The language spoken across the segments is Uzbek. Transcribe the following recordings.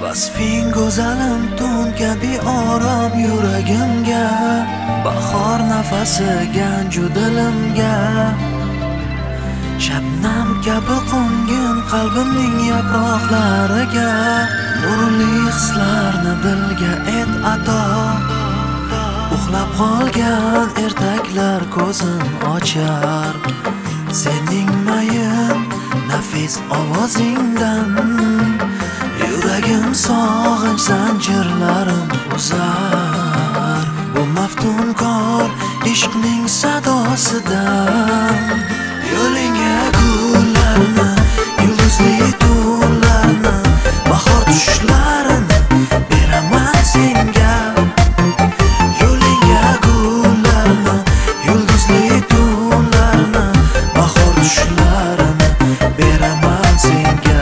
Vasfing go'zalim tun kabi orom yuragimga, bahor nafasi ganju dilimga, shabnam kabi qo'ngin qalbimning yaproqlariga, nurli hislarni dilga et ato. Uxlab qolgan ertaklar ko'zin ochar, sening mayin nafis ovozingdan yuragim sog'inch zanjirlarim uzar. Bu maftunkor ishqning sadosidan yo'lingga gullarni, yulduzli tunlarni, bahor tushlarini beraman senga. Yo'lingga gullarni, yulduzli tunlarni, bahor tushlarini beraman senga.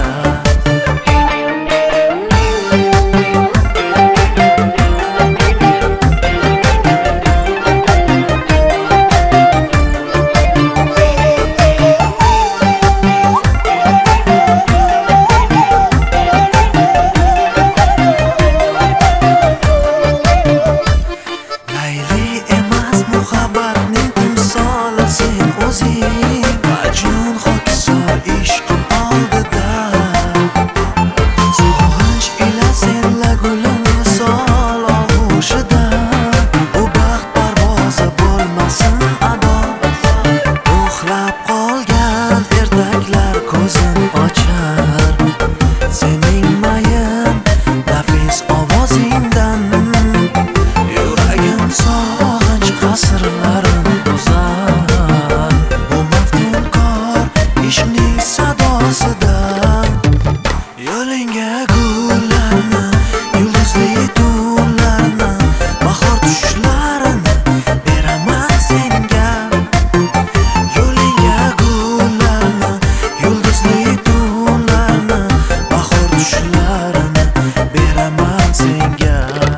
Muhabbatning timsoli sen o'zing, Majnun hokisor ishqim oldida. Sog'inch ila senla gulim misol og'ushida, bu baxt parvozi bo'lmasin ado. Uxlab qolgan ertaklar ko'zin ochar, sening mayin nafis ovozingdan yuragim sog'inch qasrlarim buzar. Bu maftunkor ishqning sadosidan yo'lingga gullarni, yulduzli tunlarni, bahor tushlarini beraman senga. Yo'lingga gullarni, yulduzli tunlarni, bahor tushlarini beraman senga.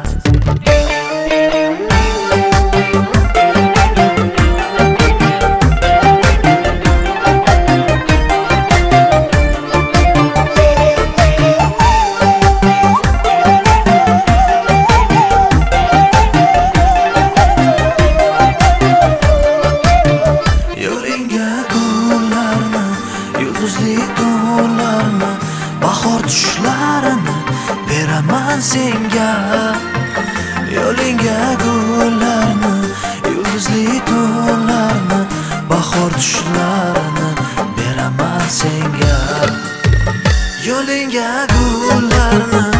Yulduzli tunlarni, bahor tushlarini beraman senga. Yo'lingga gullarni, yulduzli tunlarni, bahor tushlarini beraman senga. Yo'lingga gullarni